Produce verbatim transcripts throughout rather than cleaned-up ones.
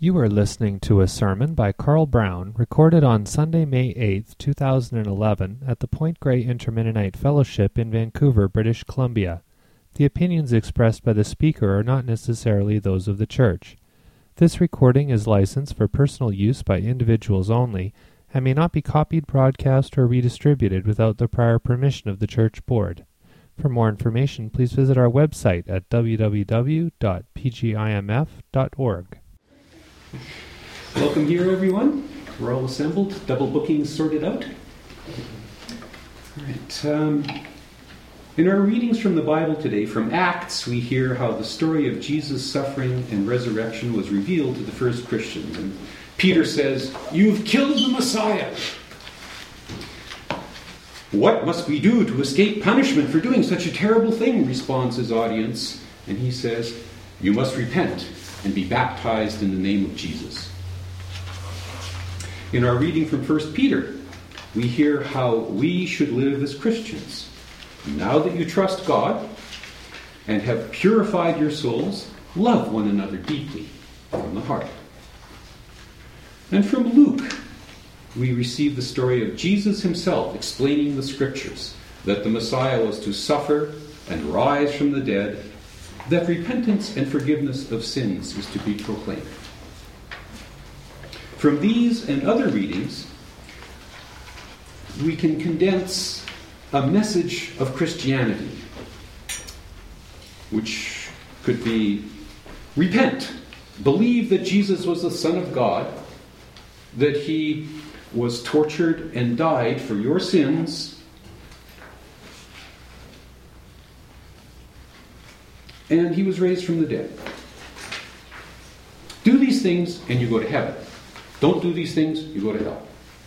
You are listening to a sermon by Carl Brown, recorded on Sunday, May eighth, two thousand eleven, at the Point Grey Intermennonite Fellowship in Vancouver, British Columbia. The opinions expressed by the speaker are not necessarily those of the church. This recording is licensed for personal use by individuals only, and may not be copied, broadcast, or redistributed without the prior permission of the church board. For more information, please visit our website at w w w dot p g i m f dot org. Welcome here, everyone. We're all assembled, double bookings sorted out. All right. Um, in our readings from the Bible today, from Acts, we hear how the story of Jesus' suffering and resurrection was revealed to the first Christians. And Peter says, "You've killed the Messiah. What must we do to escape punishment for doing such a terrible thing?" responds his audience. And he says, "You must repent and be baptized in the name of Jesus." In our reading from First Peter, we hear how we should live as Christians. Now that you trust God and have purified your souls, love one another deeply from the heart. And from Luke, we receive the story of Jesus himself explaining the scriptures, that the Messiah was to suffer and rise from the dead, that repentance and forgiveness of sins is to be proclaimed. From these and other readings, we can condense a message of Christianity, which could be: repent, believe that Jesus was the Son of God, that he was tortured and died for your sins, and he was raised from the dead. Do these things and you go to heaven. Don't do these things, you go to hell.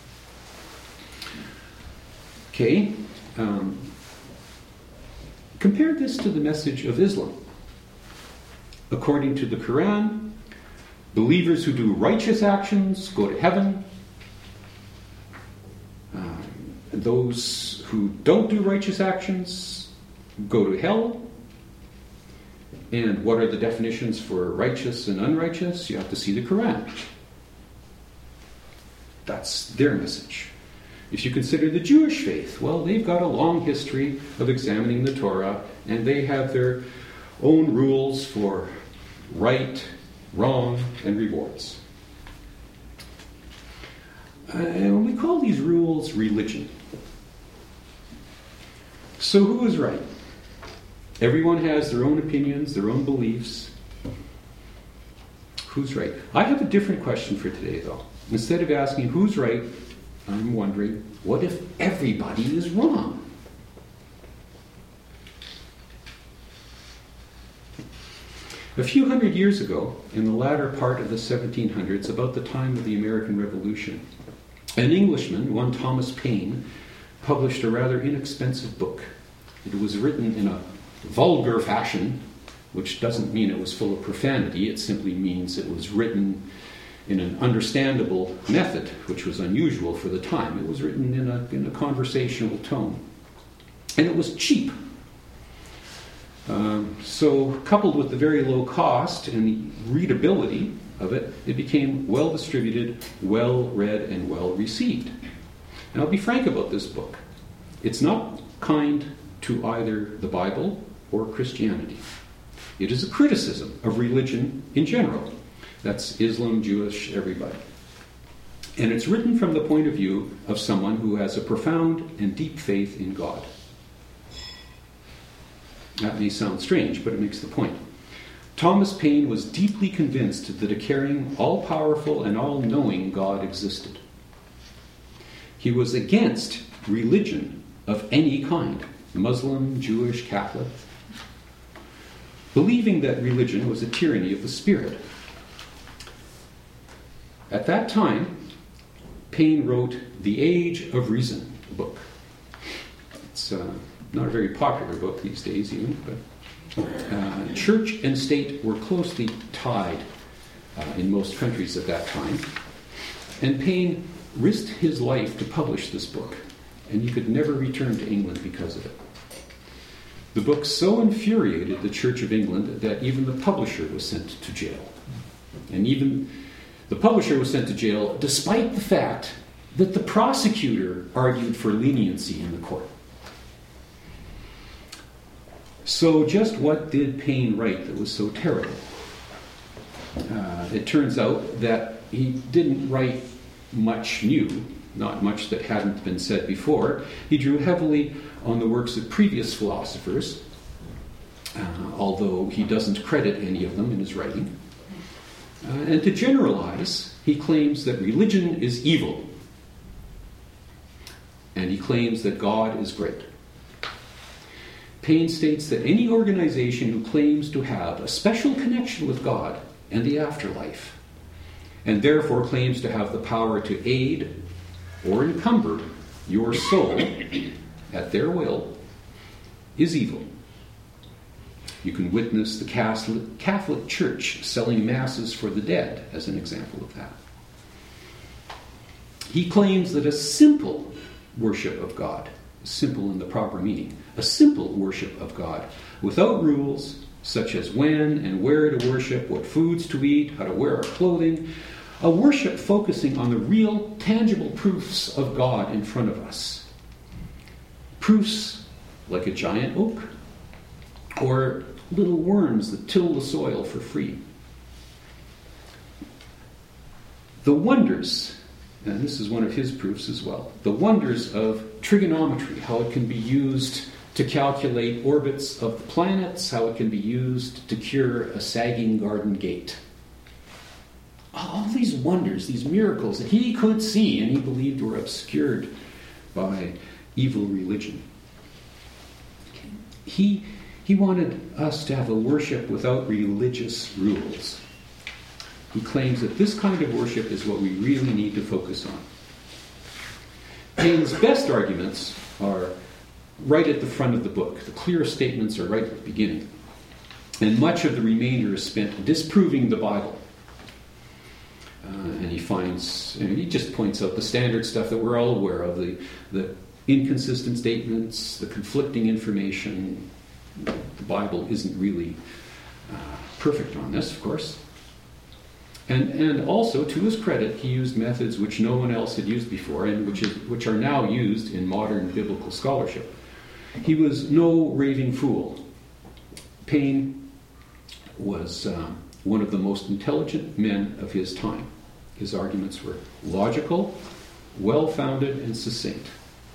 Okay. Um, compare this to the message of Islam. According to the Quran, believers who do righteous actions go to heaven. Um, those who don't do righteous actions go to hell. And what are the definitions for righteous and unrighteous? You have to see the Quran. That's their message. If you consider the Jewish faith, well, they've got a long history of examining the Torah, and they have their own rules for right, wrong, and rewards. Uh, and we call these rules religion. So who is right? Everyone has their own opinions, their own beliefs. Who's right? I have a different question for today, though. Instead of asking who's right, I'm wondering, what if everybody is wrong? A few hundred years ago, in the latter part of the seventeen hundreds, about the time of the American Revolution, an Englishman, one Thomas Paine, published a rather inexpensive book. It was written in a vulgar fashion, which doesn't mean it was full of profanity. It simply means it was written in an understandable method, which was unusual for the time. It was written in a, in a conversational tone. And it was cheap. Um, so, coupled with the very low cost and the readability of it, it became well distributed, well read, and well received. And I'll be frank about this book. It's not kind to either the Bible or Christianity. It is a criticism of religion in general. That's Islam, Jewish, everybody. And it's written from the point of view of someone who has a profound and deep faith in God. That may sound strange, but it makes the point. Thomas Paine was deeply convinced that a caring, all-powerful, and all-knowing God existed. He was against religion of any kind, Muslim, Jewish, Catholic, believing that religion was a tyranny of the spirit. At that time, Paine wrote The Age of Reason, a book. It's uh, not a very popular book these days even, but uh, church and state were closely tied uh, in most countries at that time. And Paine risked his life to publish this book, and he could never return to England because of it. The book so infuriated the Church of England that even the publisher was sent to jail. And even The publisher was sent to jail despite the fact that the prosecutor argued for leniency in the court. So just what did Paine write that was so terrible? Uh, it turns out that he didn't write much new, not much that hadn't been said before. He drew heavily on the works of previous philosophers, uh, although he doesn't credit any of them in his writing. Uh, and to generalize, he claims that religion is evil, and he claims that God is great. Paine states that any organization who claims to have a special connection with God and the afterlife, and therefore claims to have the power to aid or encumber your soul at their will, is evil. You can witness the Catholic, Catholic Church selling masses for the dead as an example of that. He claims that a simple worship of God, simple in the proper meaning, a simple worship of God, without rules such as when and where to worship, what foods to eat, how to wear our clothing, a worship focusing on the real, tangible proofs of God in front of us. Proofs like a giant oak, or little worms that till the soil for free. The wonders, and this is one of his proofs as well, the wonders of trigonometry, how it can be used to calculate orbits of the planets, how it can be used to cure a sagging garden gate. All these wonders, these miracles that he could see and he believed were obscured by evil religion. He, he wanted us to have a worship without religious rules. He claims that this kind of worship is what we really need to focus on. Paine's best arguments are right at the front of the book. The clear statements are right at the beginning. And much of the remainder is spent disproving the Bible. Uh, and he finds, and he just points out the standard stuff that we're all aware of, the, the inconsistent statements, the conflicting information. The Bible isn't really uh, perfect on this, of course. And, and also, to his credit, he used methods which no one else had used before and which, is, which are now used in modern biblical scholarship. He was no raving fool. Paine was um, one of the most intelligent men of his time. His arguments were logical, well-founded, and succinct.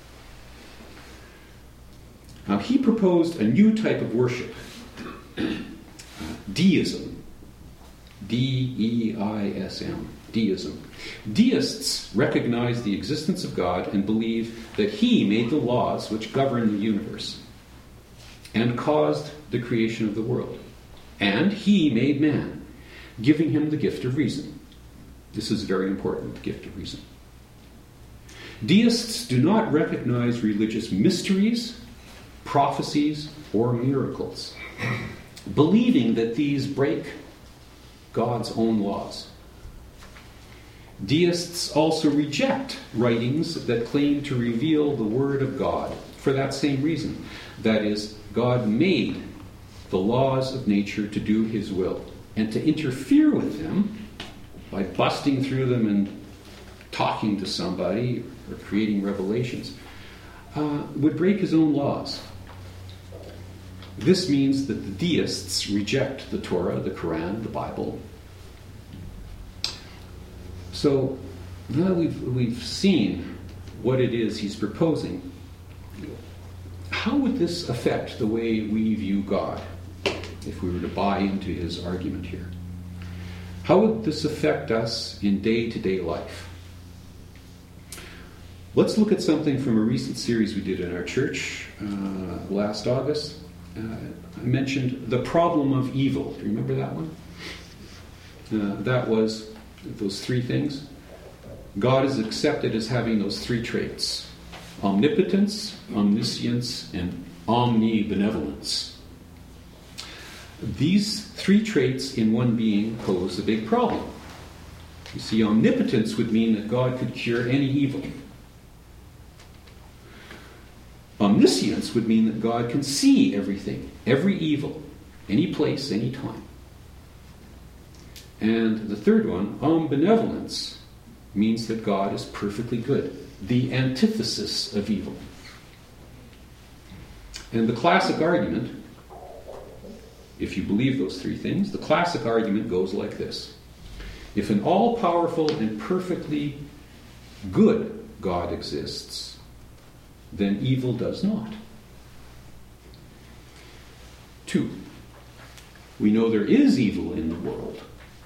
Now, he proposed a new type of worship, uh, deism. D E I S M, deism. Deists recognize the existence of God and believe that he made the laws which govern the universe and caused the creation of the world. And he made man, giving him the gift of reason. This is very important, the gift of reason. Deists do not recognize religious mysteries, prophecies, or miracles, believing that these break God's own laws. Deists also reject writings that claim to reveal the Word of God for that same reason. That is, God made the laws of nature to do his will, and to interfere with them by busting through them and talking to somebody or creating revelations uh, would break his own laws. This means that the deists reject the Torah, the Quran, the Bible. So now we've, we've seen what it is he's proposing. How would this affect the way we view God, if we were to buy into his argument here? How would this affect us in day-to-day life? Let's look at something from a recent series we did in our church uh, last August. Uh, I mentioned the problem of evil. Do you remember that one? Uh, that was those three things. God is accepted as having those three traits: omnipotence, omniscience, and omnibenevolence. These three traits in one being pose a big problem. You see, omnipotence would mean that God could cure any evil. Omniscience would mean that God can see everything, every evil, any place, any time. And the third one, ombenevolence, means that God is perfectly good, the antithesis of evil. And the classic argument, if you believe those three things, the classic argument goes like this. If an all-powerful and perfectly good God exists, then evil does not. Two, we know there is evil in the world.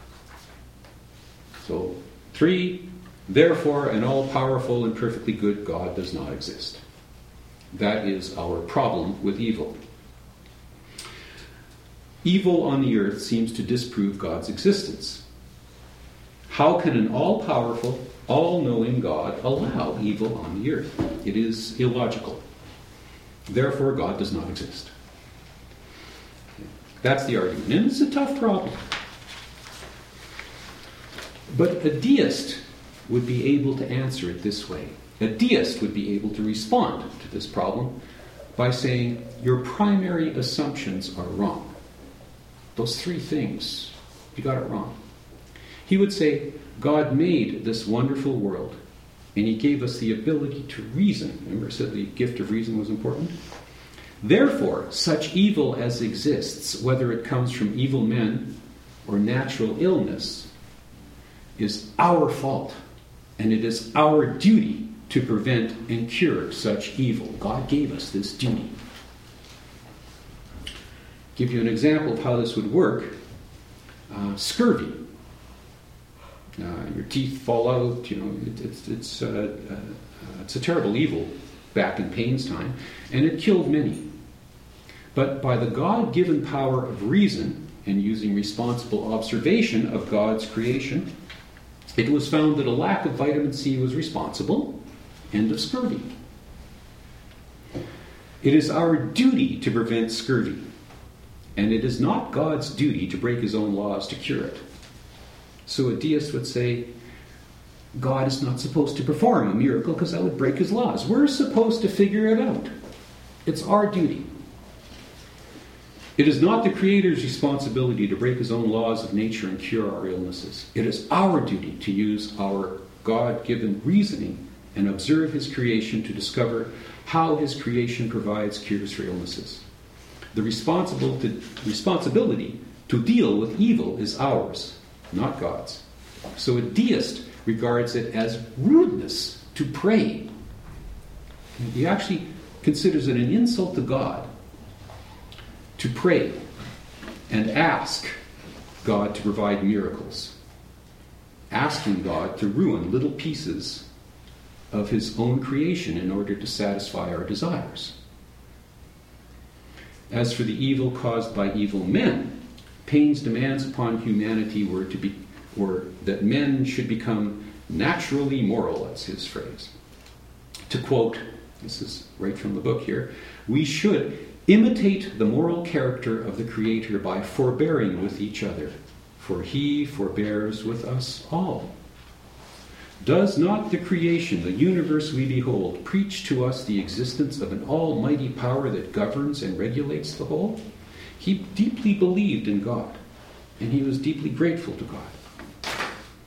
So, three, therefore an all-powerful and perfectly good God does not exist. That is our problem with evil. Evil on the earth seems to disprove God's existence. How can an all-powerful, all-knowing God allow evil on the earth? It is illogical. Therefore, God does not exist. That's the argument. And it's a tough problem. But a deist would be able to answer it this way. A deist would be able to respond to this problem by saying, your primary assumptions are wrong. Those three things, you got it wrong. He would say, God made this wonderful world, and he gave us the ability to reason. Remember I said the gift of reason was important? Therefore, such evil as exists, whether it comes from evil men or natural illness, is our fault, and it is our duty to prevent and cure such evil. God gave us this duty. Give you an example of how this would work. Uh, scurvy. Uh, your teeth fall out. You know, it, it's it's uh, uh, it's a terrible evil back in Paine's time, and it killed many. But by the God-given power of reason and using responsible observation of God's creation, it was found that a lack of vitamin C was responsible. End of scurvy. It is our duty to prevent scurvy, and it is not God's duty to break his own laws to cure it. So a deist would say, God is not supposed to perform a miracle because that would break his laws. We're supposed to figure it out. It's our duty. It is not the Creator's responsibility to break his own laws of nature and cure our illnesses. It is our duty to use our God-given reasoning and observe his creation to discover how his creation provides cures for illnesses. The responsible to, responsibility to deal with evil is ours, not God's. So a deist regards it as rudeness to pray. He actually considers it an insult to God to pray and ask God to provide miracles, asking God to ruin little pieces of his own creation in order to satisfy our desires. As for the evil caused by evil men, Paine's demands upon humanity were to be, were that men should become naturally moral, that's his phrase. To quote, this is right from the book here, we should imitate the moral character of the Creator by forbearing with each other, for he forbears with us all. Does not the creation, the universe we behold, preach to us the existence of an almighty power that governs and regulates the whole? He deeply believed in God, and he was deeply grateful to God.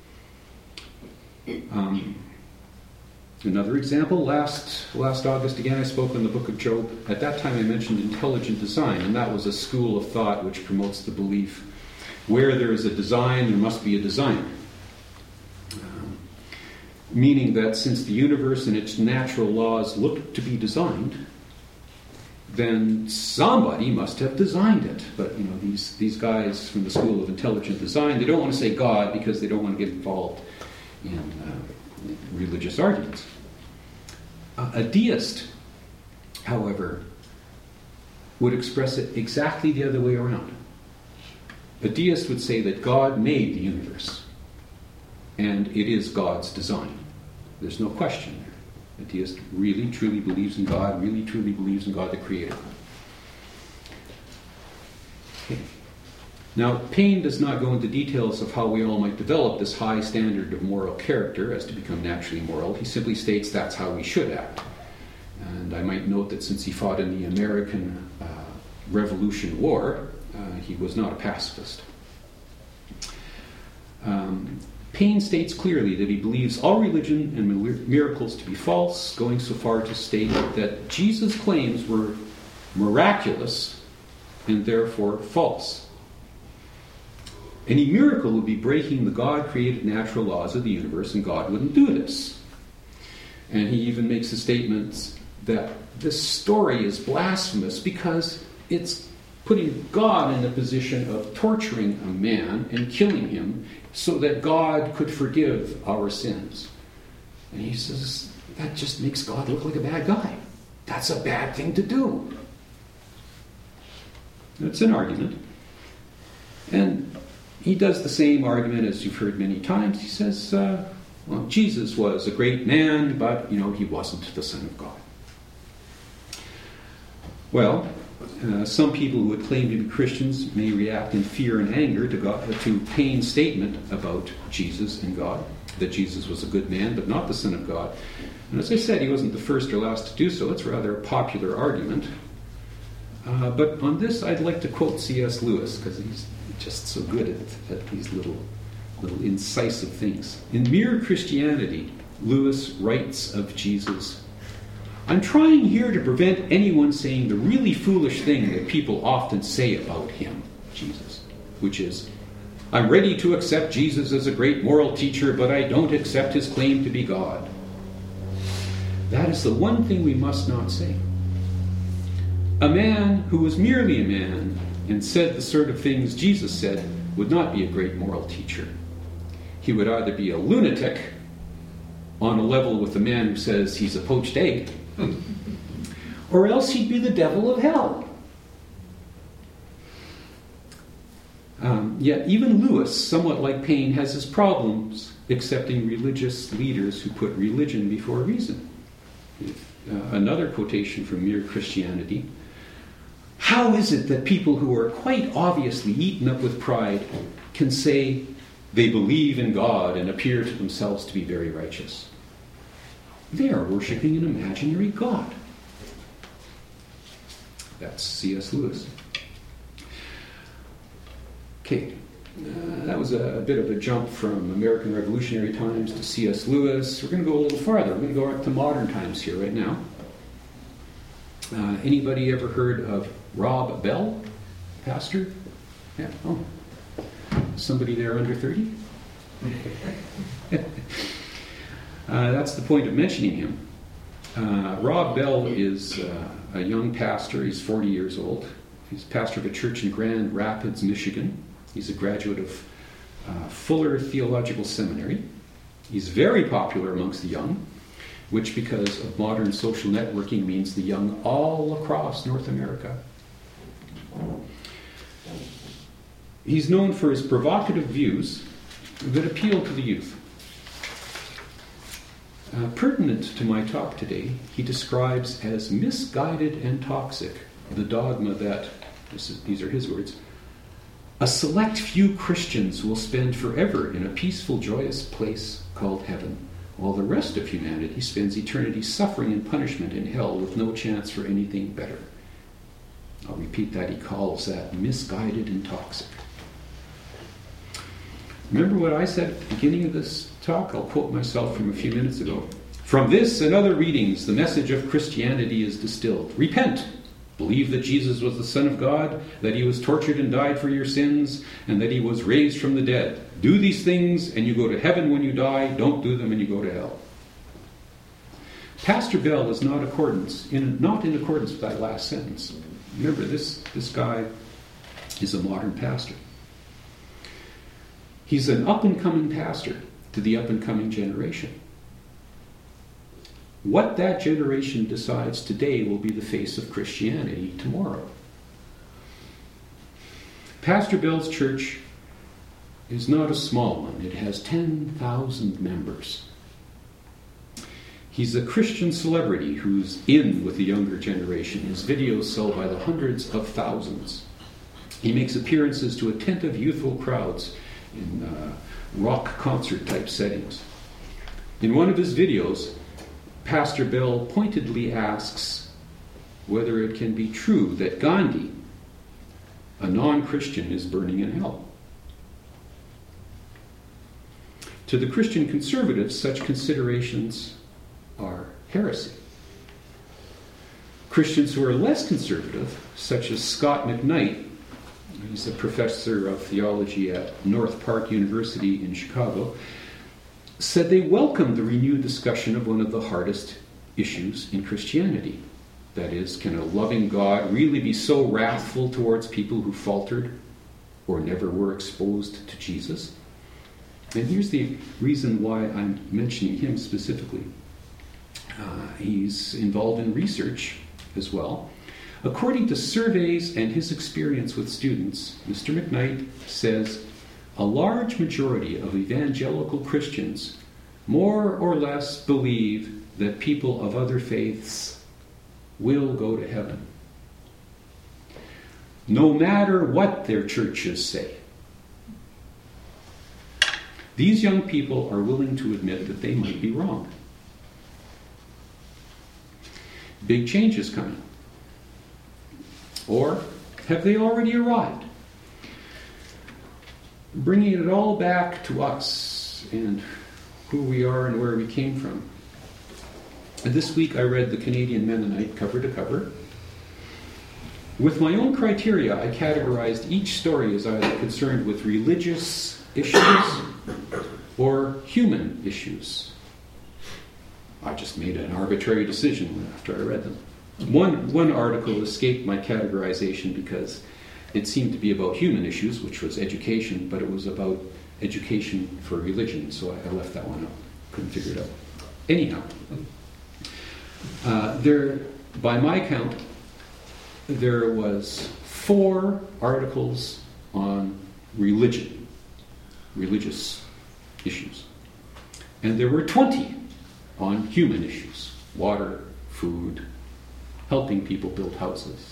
Um, Another example, last last August, again, I spoke on the book of Job. At that time I mentioned intelligent design, and that was a school of thought which promotes the belief where there is a design, there must be a designer. Um, meaning that since the universe and its natural laws look to be designed, then somebody must have designed it. But, you know, these, these guys from the school of intelligent design, they don't want to say God because they don't want to get involved in uh, religious arguments. Uh, a deist, however, would express it exactly the other way around. A deist would say that God made the universe, and it is God's design. There's no question there. A deist really, truly believes in God, really, truly believes in God the Creator. Okay. Now, Paine does not go into details of how we all might develop this high standard of moral character as to become naturally moral. He simply states that's how we should act. And I might note that since he fought in the American uh, Revolution War, uh, he was not a pacifist. Um, Paine states clearly that he believes all religion and miracles to be false, going so far to state that Jesus' claims were miraculous and therefore false. Any miracle would be breaking the God-created natural laws of the universe, and God wouldn't do this. And he even makes the statements that this story is blasphemous because it's putting God in the position of torturing a man and killing him so that God could forgive our sins. And he says, that just makes God look like a bad guy. That's a bad thing to do. It's an argument. And he does the same argument as you've heard many times. He says, uh, well, Jesus was a great man, but, you know, he wasn't the Son of God. Well, uh, some people who would claim to be Christians may react in fear and anger to, God, to Paine's statement about Jesus and God, that Jesus was a good man, but not the Son of God. And as I said, he wasn't the first or last to do so. It's rather a popular argument. Uh, but on this, I'd like to quote C S Lewis, because he's just so good at, at these little, little incisive things. In Mere Christianity, Lewis writes of Jesus, I'm trying here to prevent anyone saying the really foolish thing that people often say about him, Jesus, which is, I'm ready to accept Jesus as a great moral teacher, but I don't accept his claim to be God. That is the one thing we must not say. A man who was merely a man and said the sort of things Jesus said would not be a great moral teacher. He would either be a lunatic on a level with the man who says he's a poached egg, or else he'd be the devil of hell. Um, yet even Lewis, somewhat like Paine, has his problems accepting religious leaders who put religion before reason. Uh, another quotation from Mere Christianity. How is it that people who are quite obviously eaten up with pride can say they believe in God and appear to themselves to be very righteous? They are worshipping an imaginary God. That's C S Lewis. Okay, uh, that was a, a bit of a jump from American Revolutionary times to C S Lewis. We're going to go a little farther. We're going to go up to modern times here right now. Uh, anybody ever heard of Rob Bell, pastor? Yeah. Oh, somebody there under thirty? uh, that's the point of mentioning him. Uh, Rob Bell is uh, a young pastor. He's forty years old. He's pastor of a church in Grand Rapids, Michigan. He's a graduate of uh, Fuller Theological Seminary. He's very popular amongst the young, which, because of modern social networking, means the young all across North America. He's known for his provocative views that appeal to the youth. Uh, pertinent to my talk today, he describes as misguided and toxic the dogma that, this is, these are his words, a select few Christians will spend forever in a peaceful, joyous place called heaven, while the rest of humanity spends eternity suffering and punishment in hell with no chance for anything better. I'll repeat that. He calls that misguided and toxic. Remember what I said at the beginning of this talk? I'll quote myself from a few minutes ago. From this and other readings, the message of Christianity is distilled. Repent. Believe that Jesus was the Son of God, that he was tortured and died for your sins, and that he was raised from the dead. Do these things and you go to heaven when you die. Don't do them and you go to hell. Pastor Bell is not, accordance, in, not in accordance with that last sentence. Remember, this, this guy is a modern pastor. He's an up-and-coming pastor to the up-and-coming generation. What that generation decides today will be the face of Christianity tomorrow. Pastor Bell's church is not a small one. It has ten thousand members. He's a Christian celebrity who's in with the younger generation. His videos sell by the hundreds of thousands. He makes appearances to attentive youthful crowds in uh, rock concert type settings. In one of his videos, Pastor Bell pointedly asks whether it can be true that Gandhi, a non-Christian, is burning in hell. To the Christian conservatives, such considerations are heresy. Christians who are less conservative, such as Scott McKnight, he's a professor of theology at North Park University in Chicago, said they welcomed the renewed discussion of one of the hardest issues in Christianity. That is, can a loving God really be so wrathful towards people who faltered or never were exposed to Jesus? And here's the reason why I'm mentioning him specifically. Uh, he's involved in research as well. According to surveys and his experience with students, Mister McKnight says a large majority of evangelical Christians more or less believe that people of other faiths will go to heaven, no matter what their churches say. These young people are willing to admit that they might be wrong. Big change is coming. Or have they already arrived? Bringing it all back to us and who we are and where we came from. And this week I read the Canadian Mennonite cover to cover. With my own criteria, I categorized each story as either concerned with religious issues or human issues. I just made an arbitrary decision after I read them. One, one article escaped my categorization because it seemed to be about human issues, which was education, but it was about education for religion, so I, I left that one out. Couldn't figure it out. Anyhow, uh, there, by my count, there was four articles on religion, religious issues. And there were twenty on human issues, water, food, helping people build houses.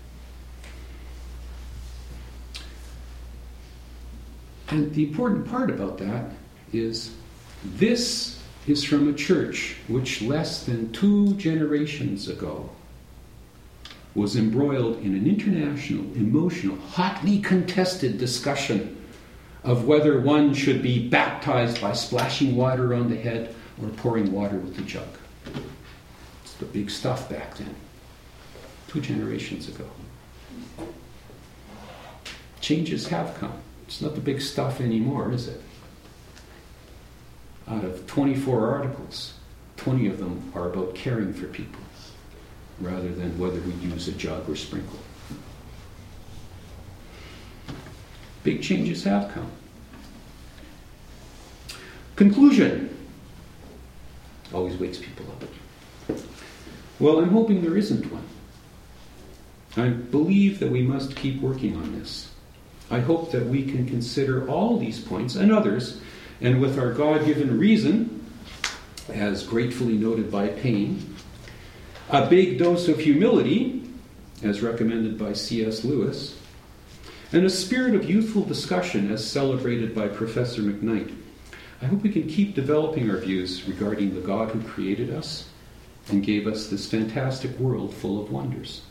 And the important part about that is this is from a church which less than two generations ago was embroiled in an international, emotional, hotly contested discussion of whether one should be baptized by splashing water on the head or pouring water with a jug. It's the big stuff back then, two generations ago. Changes have come. It's not the big stuff anymore, is it? Out of twenty-four articles, twenty of them are about caring for people, rather than whether we use a jug or sprinkle. Big changes have come. Conclusion. Always wakes people up. Well, I'm hoping there isn't one. I believe that we must keep working on this. I hope that we can consider all these points and others, and with our God-given reason, as gratefully noted by Payne, a big dose of humility, as recommended by C S Lewis, and a spirit of youthful discussion, as celebrated by Professor McKnight. I hope we can keep developing our views regarding the God who created us and gave us this fantastic world full of wonders.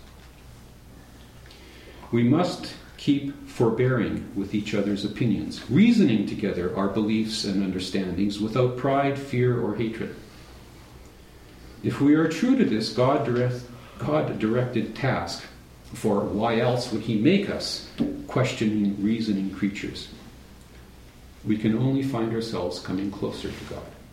We must keep forbearing with each other's opinions, reasoning together our beliefs and understandings without pride, fear, or hatred. If we are true to this God direct, God-directed task, for why else would he make us questioning, reasoning creatures? We can only find ourselves coming closer to God.